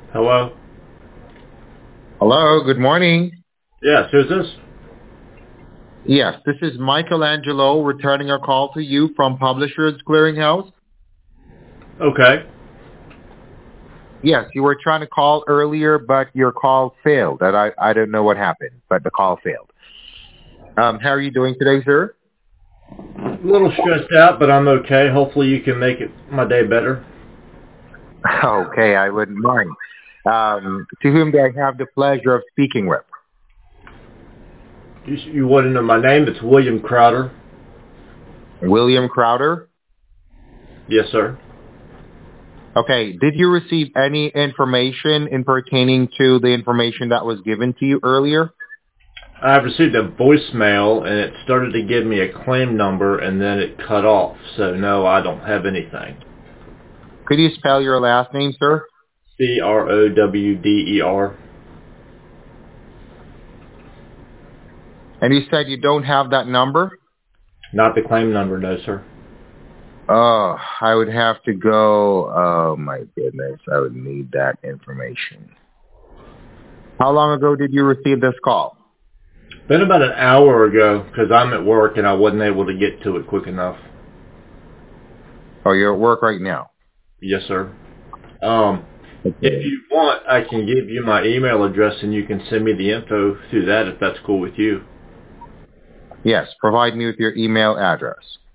Hello? Hello, good morning. Yes, who's this? Yes, this is Michelangelo returning a call to you from Publishers Clearinghouse. Okay. Yes, you were trying to call earlier, but your call failed. And I don't know what happened, but the call failed. How are you doing today, sir? A little stressed out, but I'm okay. Hopefully you can make it my day better. Okay, I wouldn't mind. To whom do I have the pleasure of speaking with? You want to know my name? It's William Crowder. William Crowder? Yes, sir. Okay, did you receive any information in pertaining to the information that was given to you earlier? I've received a voicemail, and it started to give me a claim number, and then it cut off. So, no, I don't have anything. Could you spell your last name, sir? Crowder. And you said you don't have that number? Not the claim number, no, sir. Oh, I would have to go. Oh, my goodness. I would need that information. How long ago did you receive this call? Been about an hour ago, because I'm at work, and I wasn't able to get to it quick enough. Oh, you're at work right now? Yes, sir. Okay. If you want, I can give you my email address and you can send me the info through that if that's cool with you. Yes, provide me with your email address.